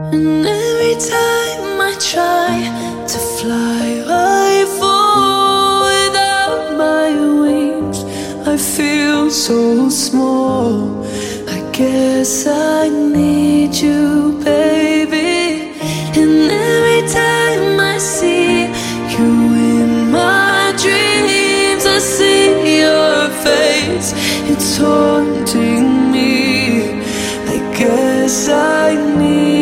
And every time I try to fly, I fall without my wings. I feel so small. I guess I need you, baby. And every time I see you in my dreams, I see your face. It's haunting me. I guess I need